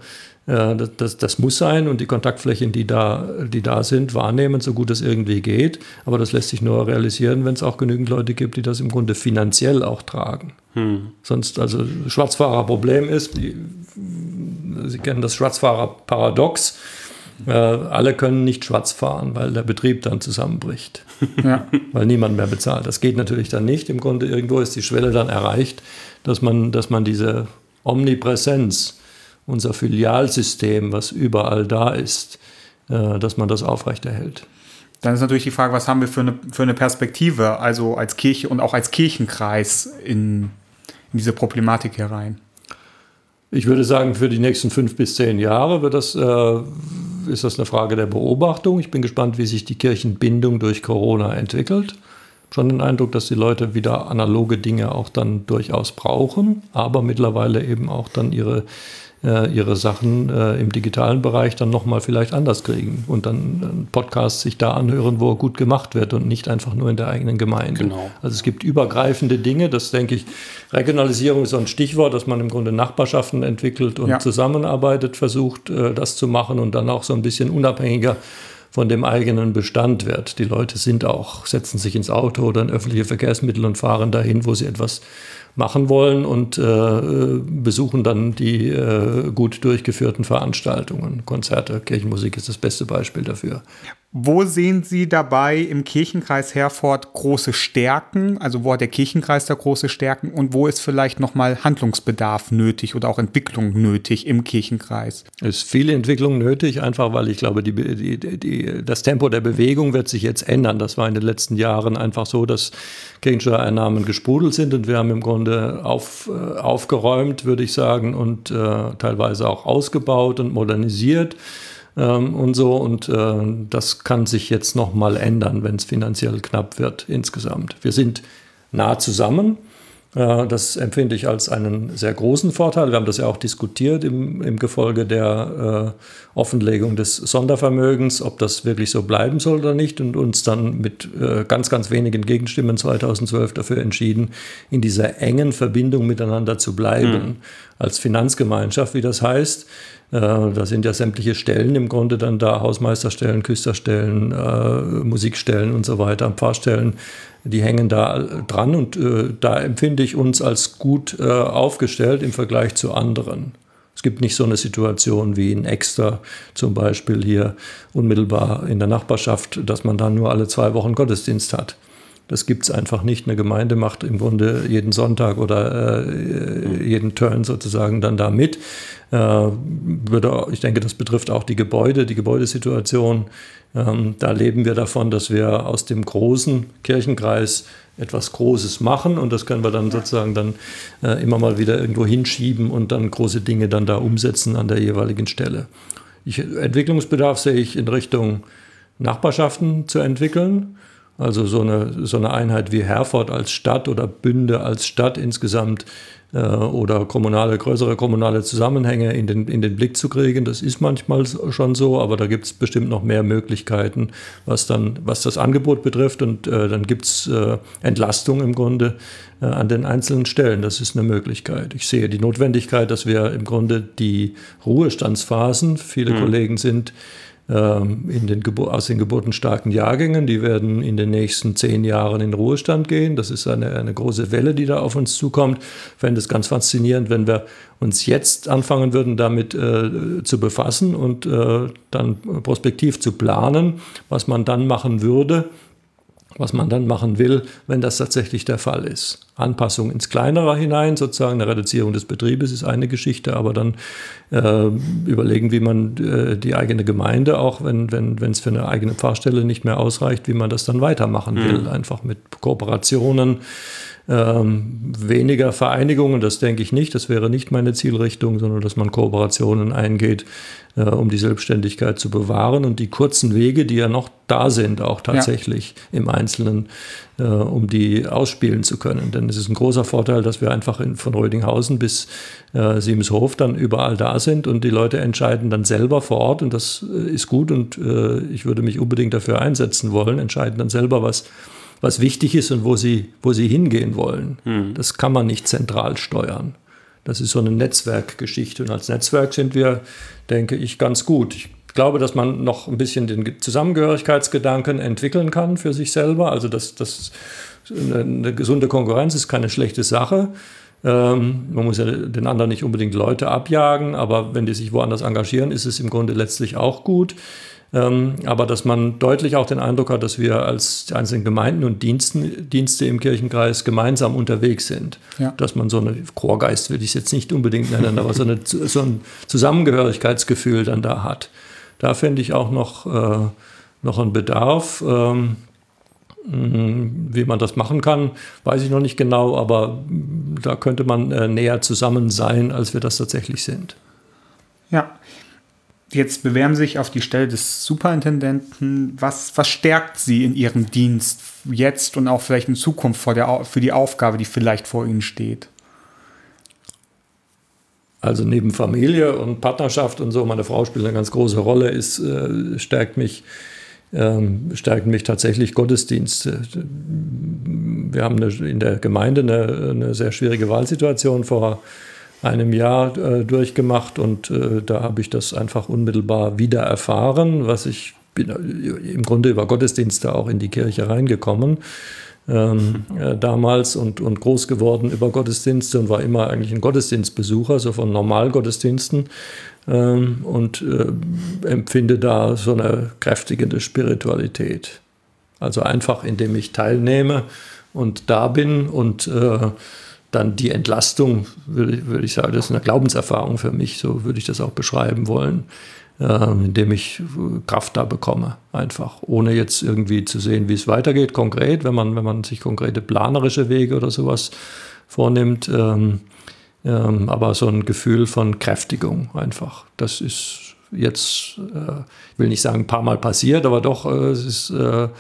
Das muss sein und die Kontaktflächen, die da sind, wahrnehmen, so gut es irgendwie geht. Aber das lässt sich nur realisieren, wenn es auch genügend Leute gibt, die das im Grunde finanziell auch tragen. Sonst, also Schwarzfahrerproblem ist, Sie kennen das Schwarzfahrerparadox, alle können nicht schwarz fahren, weil der Betrieb dann zusammenbricht, weil niemand mehr bezahlt. Das geht natürlich dann nicht. Im Grunde irgendwo ist die Schwelle dann erreicht, dass man diese Omnipräsenz, unser Filialsystem, was überall da ist, dass man das aufrechterhält. Dann ist natürlich die Frage, was haben wir für eine Perspektive, also als Kirche und auch als Kirchenkreis in diese Problematik herein? Ich würde sagen, für die nächsten 5 bis 10 Jahre ist das eine Frage der Beobachtung. Ich bin gespannt, wie sich die Kirchenbindung durch Corona entwickelt. Schon den Eindruck, dass die Leute wieder analoge Dinge auch dann durchaus brauchen, aber mittlerweile eben auch dann ihre Sachen im digitalen Bereich dann nochmal vielleicht anders kriegen und dann einen Podcast sich da anhören, wo er gut gemacht wird und nicht einfach nur in der eigenen Gemeinde. Genau. Also es gibt übergreifende Dinge, das denke ich, Regionalisierung ist so ein Stichwort, dass man im Grunde Nachbarschaften entwickelt und zusammenarbeitet, versucht das zu machen und dann auch so ein bisschen unabhängiger von dem eigenen Bestand wird. Die Leute setzen sich ins Auto oder in öffentliche Verkehrsmittel und fahren dahin, wo sie etwas machen wollen und besuchen dann die gut durchgeführten Veranstaltungen. Konzerte, Kirchenmusik ist das beste Beispiel dafür. Wo sehen Sie dabei im Kirchenkreis Herford große Stärken? Also wo hat der Kirchenkreis da große Stärken und wo ist vielleicht nochmal Handlungsbedarf nötig oder auch Entwicklung nötig im Kirchenkreis? Es ist viel Entwicklung nötig, einfach weil ich glaube, das Tempo der Bewegung wird sich jetzt ändern. Das war in den letzten Jahren einfach so, dass Kirchensteuereinnahmen gesprudelt sind und wir haben im Grunde aufgeräumt, würde ich sagen, und teilweise auch ausgebaut und modernisiert. Und so. Und das kann sich jetzt nochmal ändern, wenn es finanziell knapp wird insgesamt. Wir sind nah zusammen. Das empfinde ich als einen sehr großen Vorteil. Wir haben das ja auch diskutiert im Gefolge der Offenlegung des Sondervermögens, ob das wirklich so bleiben soll oder nicht, und uns dann mit ganz, ganz wenigen Gegenstimmen 2012 dafür entschieden, in dieser engen Verbindung miteinander zu bleiben. Als Finanzgemeinschaft, wie das heißt. Da sind ja sämtliche Stellen im Grunde dann da, Hausmeisterstellen, Küsterstellen, Musikstellen und so weiter, Pfarrstellen, die hängen da dran und da empfinde ich uns als gut aufgestellt im Vergleich zu anderen. Es gibt nicht so eine Situation wie in Exter zum Beispiel hier unmittelbar in der Nachbarschaft, dass man da nur alle 2 Wochen Gottesdienst hat. Das gibt es einfach nicht. Eine Gemeinde macht im Grunde jeden Sonntag oder jeden Turn sozusagen dann da mit. Ich denke, das betrifft auch die Gebäudesituation. Da leben wir davon, dass wir aus dem großen Kirchenkreis etwas Großes machen und das können wir dann sozusagen dann immer mal wieder irgendwo hinschieben und dann große Dinge dann da umsetzen an der jeweiligen Stelle. Entwicklungsbedarf sehe ich in Richtung Nachbarschaften zu entwickeln. Also so eine Einheit wie Herford als Stadt oder Bünde als Stadt insgesamt oder größere kommunale Zusammenhänge in den Blick zu kriegen. Das ist manchmal schon so, aber da gibt es bestimmt noch mehr Möglichkeiten, was das Angebot betrifft. Und dann gibt es Entlastung im Grunde an den einzelnen Stellen. Das ist eine Möglichkeit. Ich sehe die Notwendigkeit, dass wir im Grunde die Ruhestandsphasen, viele Kollegen sind aus den geburtenstarken Jahrgängen, die werden in den nächsten 10 Jahren in Ruhestand gehen. Das ist eine große Welle, die da auf uns zukommt. Ich fände es ganz faszinierend, wenn wir uns jetzt anfangen würden, damit zu befassen und dann prospektiv zu planen, was man dann machen würde, was man dann machen will, wenn das tatsächlich der Fall ist. Anpassung ins Kleinere hinein, sozusagen eine Reduzierung des Betriebes ist eine Geschichte, aber dann überlegen, wie man die eigene Gemeinde, auch wenn es für eine eigene Pfarrstelle nicht mehr ausreicht, wie man das dann weitermachen will. Einfach mit Kooperationen, weniger Vereinigungen, das denke ich nicht, das wäre nicht meine Zielrichtung, sondern dass man Kooperationen eingeht, um die Selbstständigkeit zu bewahren und die kurzen Wege, die ja noch da sind, auch tatsächlich im Einzelnen, um die ausspielen zu können. Denn es ist ein großer Vorteil, dass wir einfach von Rödinghausen bis Siemenshof dann überall da sind und die Leute entscheiden dann selber vor Ort und das ist gut und ich würde mich unbedingt dafür einsetzen wollen, entscheiden dann selber, was wichtig ist und wo sie hingehen wollen. Das kann man nicht zentral steuern. Das ist so eine Netzwerkgeschichte und als Netzwerk sind wir, denke ich, ganz gut. Ich glaube, dass man noch ein bisschen den Zusammengehörigkeitsgedanken entwickeln kann für sich selber. Also eine gesunde Konkurrenz ist keine schlechte Sache. Man muss ja den anderen nicht unbedingt Leute abjagen, aber wenn die sich woanders engagieren, ist es im Grunde letztlich auch gut. Aber dass man deutlich auch den Eindruck hat, dass wir als die einzelnen Gemeinden und Dienste im Kirchenkreis gemeinsam unterwegs sind. Ja. Dass man so einen Chorgeist, will ich es jetzt nicht unbedingt nennen, aber so ein Zusammengehörigkeitsgefühl dann da hat. Da fände ich auch noch einen Bedarf. Wie man das machen kann, weiß ich noch nicht genau, aber da könnte man näher zusammen sein, als wir das tatsächlich sind. Ja. Jetzt bewerben Sie sich auf die Stelle des Superintendenten. Was stärkt Sie in Ihrem Dienst jetzt und auch vielleicht in Zukunft für die Aufgabe, die vielleicht vor Ihnen steht? Also neben Familie und Partnerschaft und so, meine Frau spielt eine ganz große Rolle, stärkt mich tatsächlich Gottesdienste. Wir haben in der Gemeinde eine sehr schwierige Wahlsituation vor einem Jahr durchgemacht und da habe ich das einfach unmittelbar wieder erfahren, ich bin im Grunde über Gottesdienste auch in die Kirche reingekommen damals und groß geworden über Gottesdienste und war immer eigentlich ein Gottesdienstbesucher, so von Normalgottesdiensten und empfinde da so eine kräftigende Spiritualität. Also einfach, indem ich teilnehme und da bin und dann die Entlastung, würde ich sagen, das ist eine Glaubenserfahrung für mich, so würde ich das auch beschreiben wollen, indem ich Kraft da bekomme, einfach, ohne jetzt irgendwie zu sehen, wie es weitergeht, konkret, wenn man sich konkrete planerische Wege oder sowas vornimmt, aber so ein Gefühl von Kräftigung einfach. Das ist jetzt, ich will nicht sagen, ein paar Mal passiert, aber doch, es ist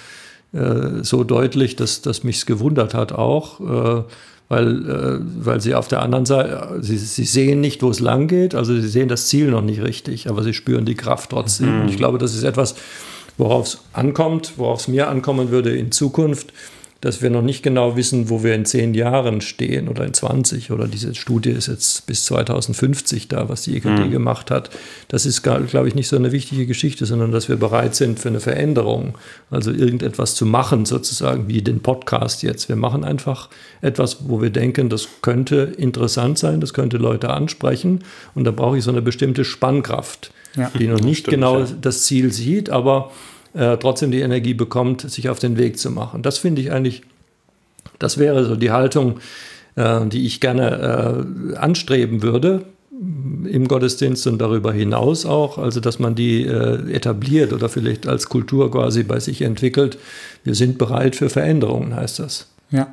so deutlich, dass mich es gewundert hat auch, weil sie auf der anderen Seite, sie sehen nicht, wo es lang geht, also sie sehen das Ziel noch nicht richtig, aber sie spüren die Kraft trotzdem. Und ich glaube, das ist etwas, worauf es mir ankommen würde in Zukunft, dass wir noch nicht genau wissen, wo wir in 10 Jahren stehen oder in 20 oder diese Studie ist jetzt bis 2050 da, was die EKD gemacht hat. Das ist, glaube ich, nicht so eine wichtige Geschichte, sondern dass wir bereit sind für eine Veränderung, also irgendetwas zu machen sozusagen, wie den Podcast jetzt. Wir machen einfach etwas, wo wir denken, das könnte interessant sein, das könnte Leute ansprechen und da brauche ich so eine bestimmte Spannkraft, die noch nicht genau das Ziel sieht, aber trotzdem die Energie bekommt, sich auf den Weg zu machen. Das finde ich eigentlich, das wäre so die Haltung, die ich gerne anstreben würde im Gottesdienst und darüber hinaus auch, also dass man die etabliert oder vielleicht als Kultur quasi bei sich entwickelt. Wir sind bereit für Veränderungen, heißt das. Ja.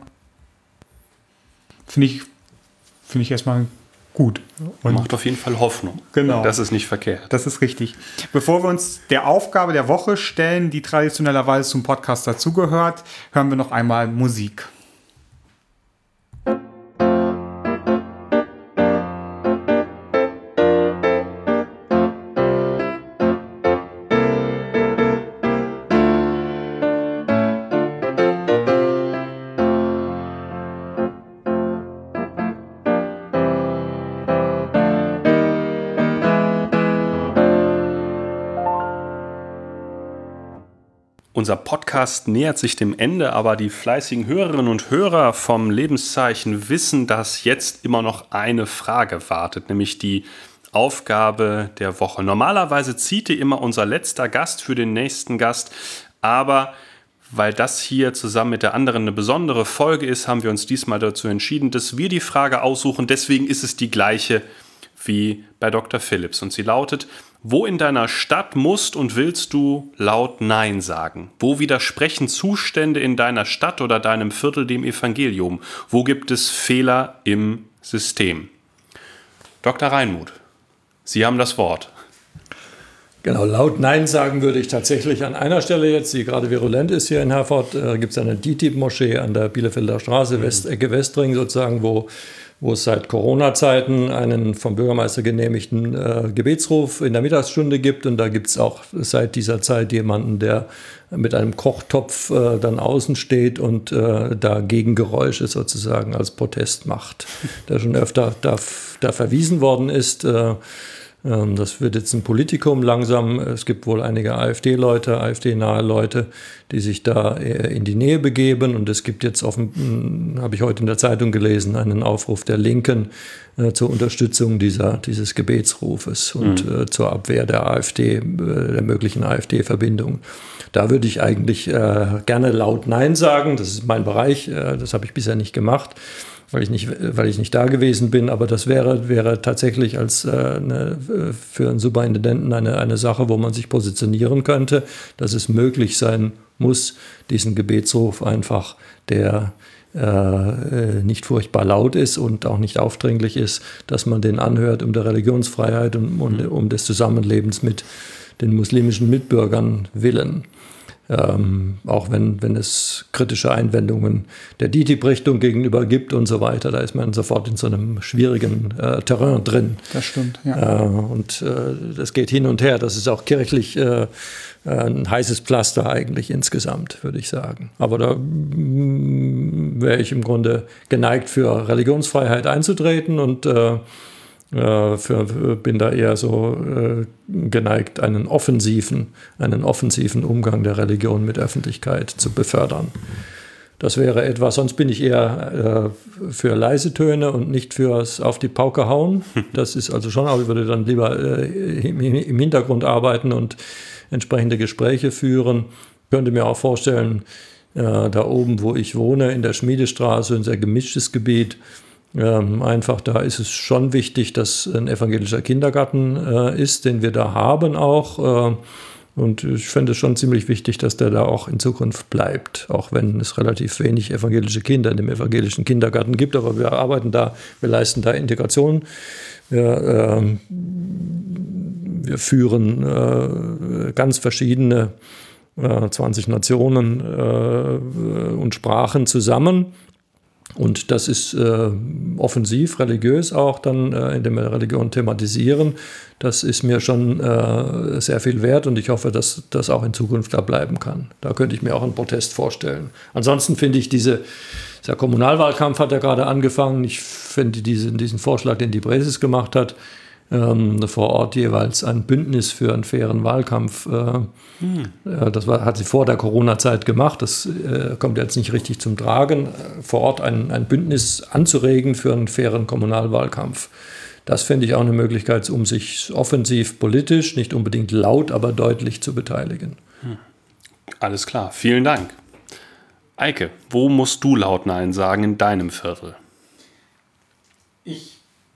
Finde ich erstmal gut. Und macht auf jeden Fall Hoffnung. Genau. Das ist nicht verkehrt. Das ist richtig. Bevor wir uns der Aufgabe der Woche stellen, die traditionellerweise zum Podcast dazugehört, hören wir noch einmal Musik. Unser Podcast nähert sich dem Ende, aber die fleißigen Hörerinnen und Hörer vom Lebenszeichen wissen, dass jetzt immer noch eine Frage wartet, nämlich die Aufgabe der Woche. Normalerweise zieht immer unser letzter Gast für den nächsten Gast, aber weil das hier zusammen mit der anderen eine besondere Folge ist, haben wir uns diesmal dazu entschieden, dass wir die Frage aussuchen. Deswegen ist es die gleiche wie bei Dr. Phillips und sie lautet: Wo in deiner Stadt musst und willst du laut Nein sagen? Wo widersprechen Zustände in deiner Stadt oder deinem Viertel dem Evangelium? Wo gibt es Fehler im System? Dr. Reinmuth, Sie haben das Wort. Genau, laut Nein sagen würde ich tatsächlich an einer Stelle jetzt, die gerade virulent ist hier in Herford, gibt es eine DİTİB-Moschee an der Bielefelder Straße, Ecke Westring sozusagen, wo es seit Corona-Zeiten einen vom Bürgermeister genehmigten Gebetsruf in der Mittagsstunde gibt. Und da gibt es auch seit dieser Zeit jemanden, der mit einem Kochtopf dann außen steht und da Gegengeräusche sozusagen als Protest macht, der schon öfter da verwiesen worden ist. Das wird jetzt ein Politikum langsam. Es gibt wohl einige AfD-Leute, AfD-nahe Leute, die sich da in die Nähe begeben. Und es gibt jetzt, habe ich heute in der Zeitung gelesen, einen Aufruf der Linken zur Unterstützung dieses Gebetsrufes und zur Abwehr der AfD, der möglichen AfD-Verbindung. Da würde ich eigentlich gerne laut Nein sagen. Das ist mein Bereich. Das habe ich bisher nicht gemacht, weil ich nicht da gewesen bin, aber das wäre tatsächlich als für einen Superintendenten eine Sache, wo man sich positionieren könnte, dass es möglich sein muss, diesen Gebetsruf einfach, der nicht furchtbar laut ist und auch nicht aufdringlich ist, dass man den anhört um der Religionsfreiheit und um des Zusammenlebens mit den muslimischen Mitbürgern willen. Auch wenn es kritische Einwendungen der DİTİB-Richtung gegenüber gibt und so weiter, da ist man sofort in so einem schwierigen Terrain drin. Das stimmt, ja. Und das geht hin und her. Das ist auch kirchlich ein heißes Pflaster eigentlich insgesamt, würde ich sagen. Aber da wäre ich im Grunde geneigt, für Religionsfreiheit einzutreten und bin da eher so geneigt, einen offensiven Umgang der Religion mit Öffentlichkeit zu befördern. Das wäre etwas, sonst bin ich eher für leise Töne und nicht fürs auf die Pauke hauen. Das ist also schon, aber ich würde dann lieber im Hintergrund arbeiten und entsprechende Gespräche führen. Ich könnte mir auch vorstellen, da oben, wo ich wohne, in der Schmiedestraße, ein sehr gemischtes Gebiet, einfach da ist es schon wichtig, dass ein evangelischer Kindergarten ist, den wir da haben auch. Und ich fände es schon ziemlich wichtig, dass der da auch in Zukunft bleibt, auch wenn es relativ wenig evangelische Kinder in dem evangelischen Kindergarten gibt. Aber wir leisten da Integration. Wir führen ganz verschiedene 20 Nationen und Sprachen zusammen. Und das ist offensiv, religiös auch dann, indem wir Religion thematisieren. Das ist mir schon sehr viel wert und ich hoffe, dass das auch in Zukunft da bleiben kann. Da könnte ich mir auch einen Protest vorstellen. Ansonsten finde ich dieser Kommunalwahlkampf hat ja gerade angefangen. Ich finde diesen Vorschlag, den die Bresis gemacht hat, vor Ort jeweils ein Bündnis für einen fairen Wahlkampf. Hat sie vor der Corona-Zeit gemacht. Das kommt jetzt nicht richtig zum Tragen. Vor Ort ein Bündnis anzuregen für einen fairen Kommunalwahlkampf. Das finde ich auch eine Möglichkeit, um sich offensiv politisch, nicht unbedingt laut, aber deutlich zu beteiligen. Alles klar, vielen Dank. Eike, wo musst du laut Nein sagen in deinem Viertel? Ich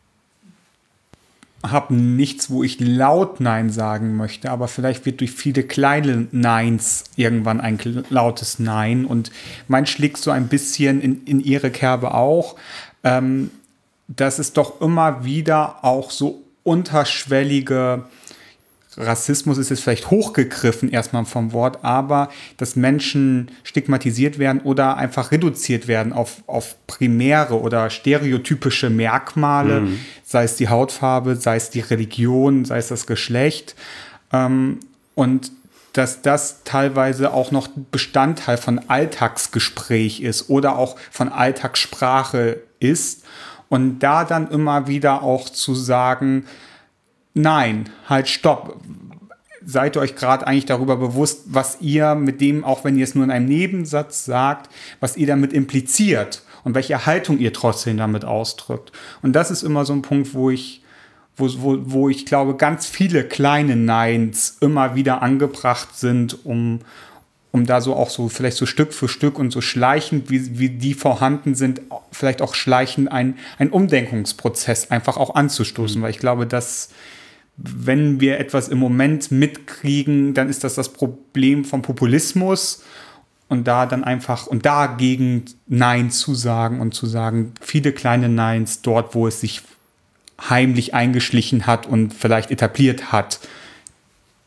habe nichts, wo ich laut Nein sagen möchte, aber vielleicht wird durch viele kleine Neins irgendwann ein lautes Nein und mein schlägt so ein bisschen in ihre Kerbe auch, dass es doch immer wieder auch so unterschwellige Rassismus ist jetzt vielleicht hochgegriffen erstmal vom Wort, aber dass Menschen stigmatisiert werden oder einfach reduziert werden auf primäre oder stereotypische Merkmale, sei es die Hautfarbe, sei es die Religion, sei es das Geschlecht, und dass das teilweise auch noch Bestandteil von Alltagsgespräch ist oder auch von Alltagssprache ist und da dann immer wieder auch zu sagen, nein, halt stopp. Seid ihr euch gerade eigentlich darüber bewusst, was ihr mit dem, auch wenn ihr es nur in einem Nebensatz sagt, was ihr damit impliziert und welche Haltung ihr trotzdem damit ausdrückt. Und das ist immer so ein Punkt, wo ich glaube, ganz viele kleine Neins immer wieder angebracht sind, um da so auch so vielleicht so Stück für Stück und so schleichend, wie die vorhanden sind, vielleicht auch schleichend einen Umdenkungsprozess einfach auch anzustoßen. Weil ich glaube, dass wenn wir etwas im Moment mitkriegen, dann ist das Problem vom Populismus und da dann einfach und dagegen Nein zu sagen und zu sagen, viele kleine Neins dort, wo es sich heimlich eingeschlichen hat und vielleicht etabliert hat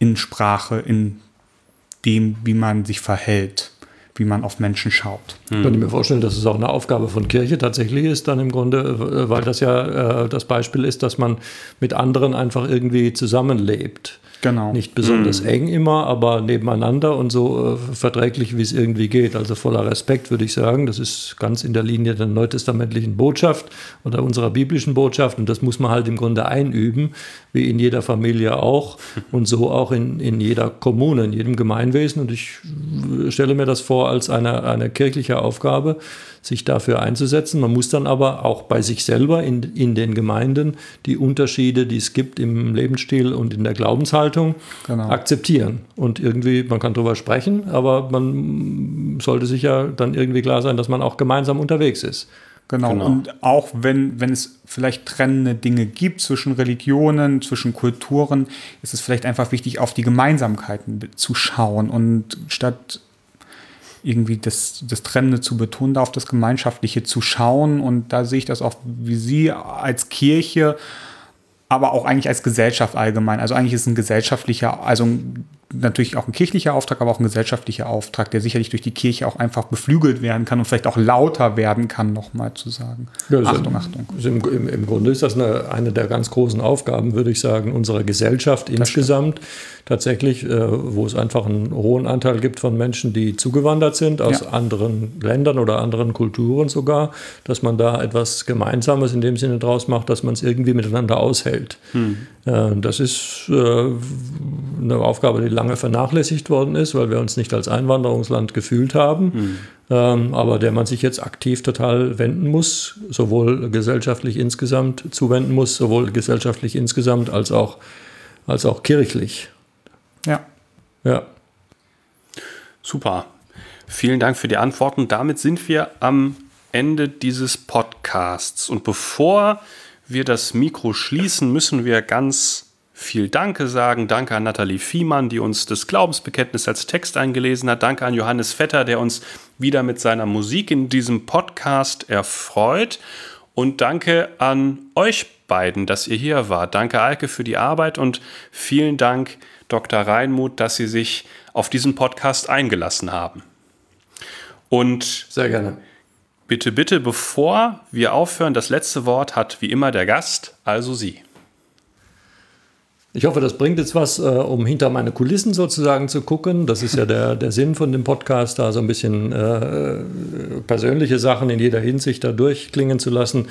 in Sprache, in dem, wie man sich verhält, wie man auf Menschen schaut. Ich könnte mir vorstellen, dass es auch eine Aufgabe von Kirche tatsächlich ist, dann im Grunde, weil das ja das Beispiel ist, dass man mit anderen einfach irgendwie zusammenlebt. Genau. Nicht besonders eng immer, aber nebeneinander und so verträglich, wie es irgendwie geht. Also voller Respekt, würde ich sagen. Das ist ganz in der Linie der neutestamentlichen Botschaft oder unserer biblischen Botschaft. Und das muss man halt im Grunde einüben, wie in jeder Familie auch und so auch in jeder Kommune, in jedem Gemeinwesen. Und ich stelle mir das vor als eine kirchliche Aufgabe, sich dafür einzusetzen. Man muss dann aber auch bei sich selber in den Gemeinden die Unterschiede, die es gibt im Lebensstil und in der Glaubenshaltung, akzeptieren. Und irgendwie, man kann darüber sprechen, aber man sollte sich ja dann irgendwie klar sein, dass man auch gemeinsam unterwegs ist. Genau. Und auch wenn es vielleicht trennende Dinge gibt zwischen Religionen, zwischen Kulturen, ist es vielleicht einfach wichtig, auf die Gemeinsamkeiten zu schauen und statt irgendwie das Trennende zu betonen, da auf das Gemeinschaftliche zu schauen. Und da sehe ich das auch wie Sie als Kirche, aber auch eigentlich als Gesellschaft allgemein. Also eigentlich ist ein gesellschaftlicher, also natürlich auch ein kirchlicher Auftrag, aber auch ein gesellschaftlicher Auftrag, der sicherlich durch die Kirche auch einfach beflügelt werden kann und vielleicht auch lauter werden kann, nochmal zu sagen. Ja, Achtung. Im Grunde ist das eine der ganz großen Aufgaben, würde ich sagen, unserer Gesellschaft insgesamt. Tatsächlich, wo es einfach einen hohen Anteil gibt von Menschen, die zugewandert sind, aus anderen Ländern oder anderen Kulturen sogar, dass man da etwas Gemeinsames in dem Sinne draus macht, dass man es irgendwie miteinander aushält. Das ist eine Aufgabe, die lange vernachlässigt worden ist, weil wir uns nicht als Einwanderungsland gefühlt haben, aber der man sich jetzt aktiv total wenden muss, sowohl gesellschaftlich insgesamt zuwenden muss, sowohl gesellschaftlich insgesamt als auch kirchlich. Ja. Super. Vielen Dank für die Antworten. Damit sind wir am Ende dieses Podcasts. Und bevor wir das Mikro schließen, müssen wir ganz viel Danke sagen. Danke an Nathalie Viehmann, die uns das Glaubensbekenntnis als Text eingelesen hat. Danke an Johannes Vetter, der uns wieder mit seiner Musik in diesem Podcast erfreut. Und danke an euch beiden, dass ihr hier wart. Danke, Alke, für die Arbeit und vielen Dank, Dr. Reinmuth, dass Sie sich auf diesen Podcast eingelassen haben. Und sehr gerne. Bitte, bevor wir aufhören, das letzte Wort hat wie immer der Gast, also Sie. Ich hoffe, das bringt jetzt was, um hinter meine Kulissen sozusagen zu gucken. Das ist ja der Sinn von dem Podcast, da so ein bisschen persönliche Sachen in jeder Hinsicht da durchklingen zu lassen.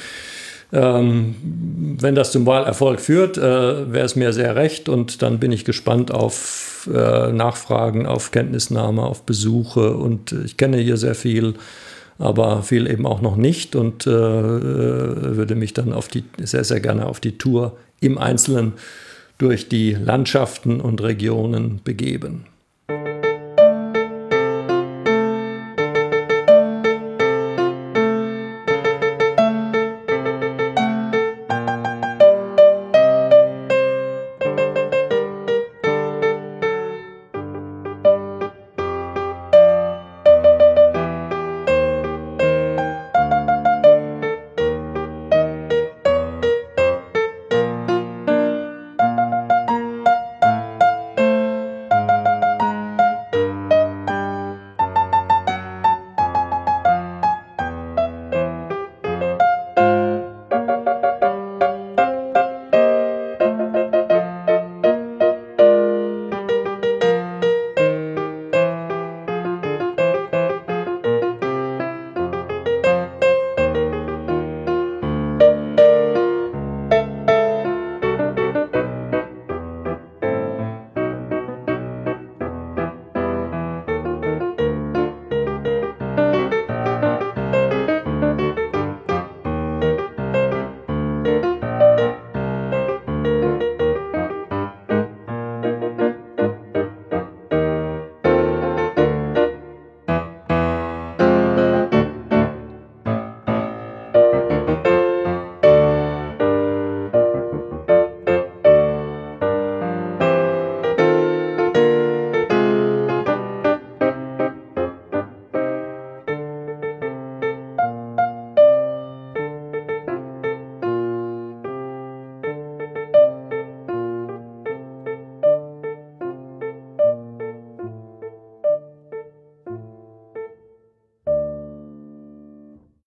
Wenn das zum Wahlerfolg führt, wäre es mir sehr recht und dann bin ich gespannt auf Nachfragen, auf Kenntnisnahme, auf Besuche und ich kenne hier sehr viel, aber viel eben auch noch nicht und würde mich dann sehr, sehr gerne auf die Tour im Einzelnen durch die Landschaften und Regionen begeben.